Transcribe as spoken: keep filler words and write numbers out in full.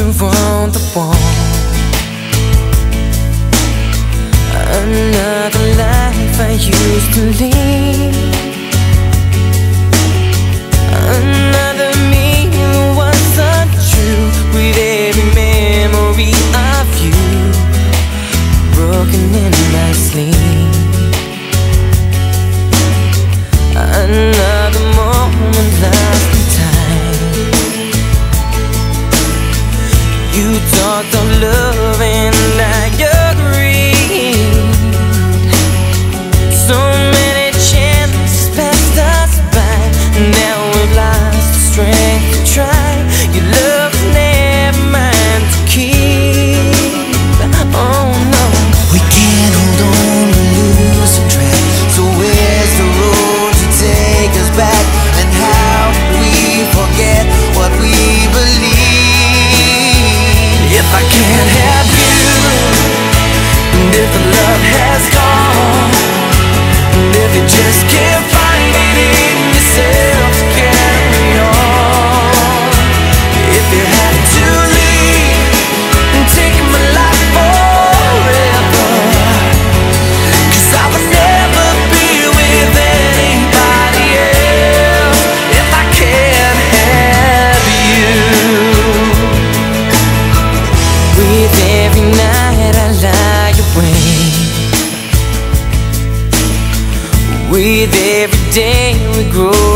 picture on the wall. Another life I used to live. Another me who was untrue. With every memory of you broken in my sleep. Another moment lost in time. You talked of love and I agreed. So many chances passed us by. Now we've lost the strength to try. Your love's never mine to keep. Oh no, we can't hold on, we're losing track. So where's the road to take us back? And how do we forget what we believe? if I can't have you, and if the love has gone, and if you just can't find it in yourself to carry on, if you have to leave and take my life forever, 'cause I would never be with anybody else if I can't have you. With every night I lie awake, with every day we grow